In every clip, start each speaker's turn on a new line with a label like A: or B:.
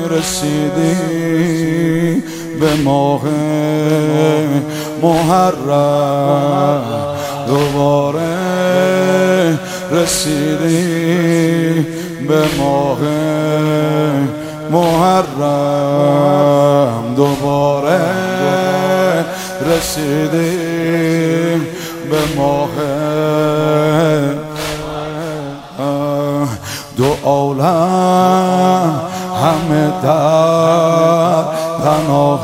A: رسیدی به ماه محرم، دوباره رسیدی به ماه محرم، دوباره رسیدی به ماه. دو عالم همه در پناه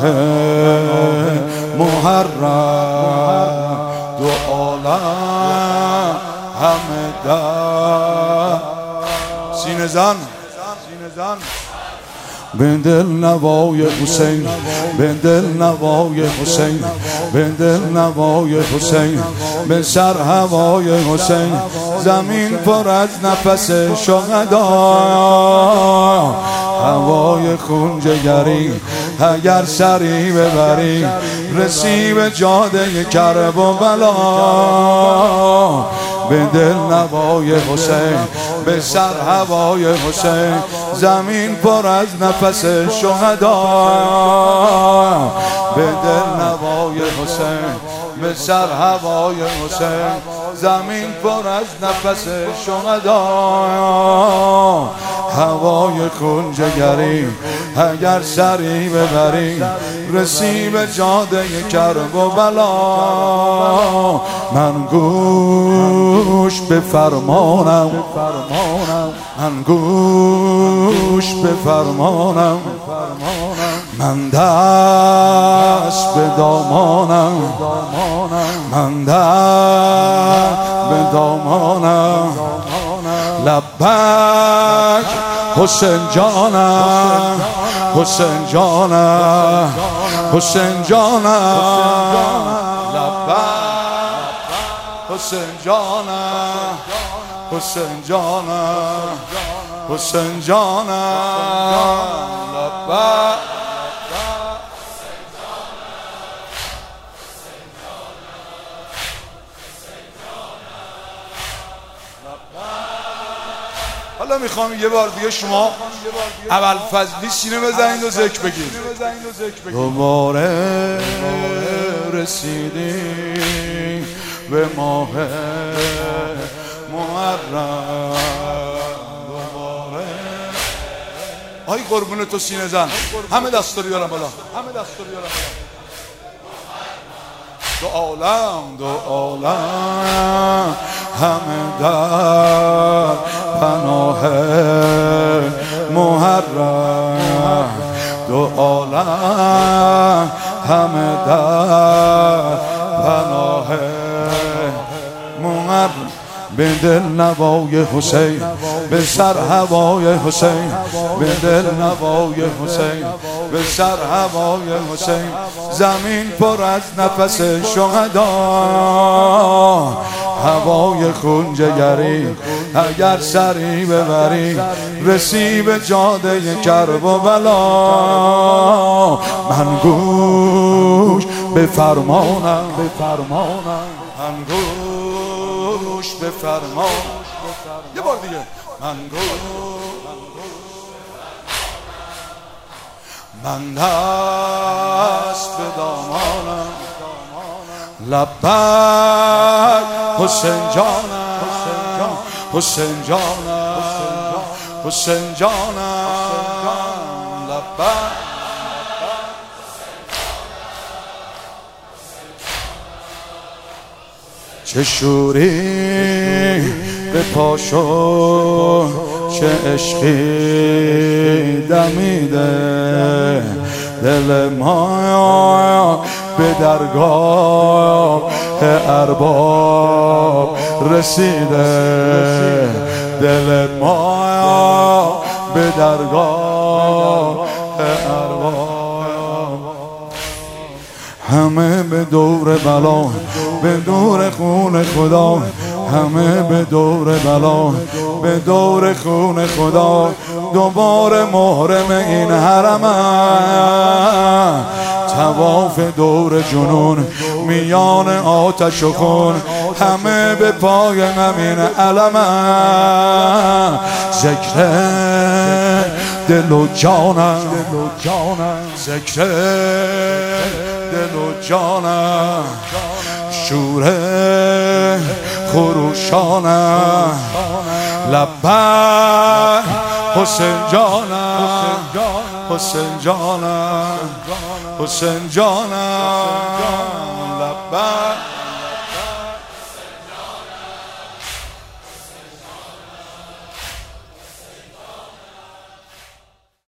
A: محرم، دو عالم همه در سینه زن به دل نوای حسین، به دل نوای حسین، به دل نوای حسین، به سر هوای حسین. زمین پر از نفس شهدا، هوای خون جگری اگر سری ببری، رسی به جاده کربلا. به دل نوای حسین، به سر هوای حسین، زمین پر از نفس شهدا. به دل نوای حسین، به سر هوای حسین، زمین پر از نفس شهدا. هوای خون جگری اگر سری ببری، رسی به جاده کربلا. من گوش به فرمانم، من گوش به فرمانم، من دست به دامانم، من دست به دامانم. لبک حسین جانم، حسین جانم، حسین جانم. لبک حسین جانم، حسین جانم، حسین جانم. لبک حالا میخوام یه بار دیگه شما اول فضلی سینه بزنید و ذکر بگید. دوباره رسیدی به ماه محرم، دوباره. آی قربون تو سینه زن، همه دستوری بیارم بالا، همه دستوری بیارم بالا. دو عالم، دو عالم همه در پناه محرم، دو عالم همه در پناه محرم. به دل نوای حسین، به سر هوای حسین، به دل نوای حسین، به سر هوای حسین. زمین پر از نفس شهدا، هوای خون جگری اگر سری ببری، رسی به جاده کربلا. من گوش به فرمانم، به فرمانم، من گوش به فرمان. یه بار دیگه. من گوش، من دست به دامانم. لبک حسین جانم، حسین جانم، حسین جانم. لبک چه شوری به پاشو، چه عشقی دمیده. دل ما به درگاه ارباب رسیده، دل ما به درگاه ارباب. همه به دور بلا، به دور خون خدا، همه به دور بلا، به دور خون خدا. دوباره محرم این حرمم، طواف دور جنون میان آتش و خون. همه به پای همین علمم، ذکر دل و جانم، ذکر دل و جانم، شور خروشانم، لبک حسین جانم، حسین جانم، حسین جانم، لبک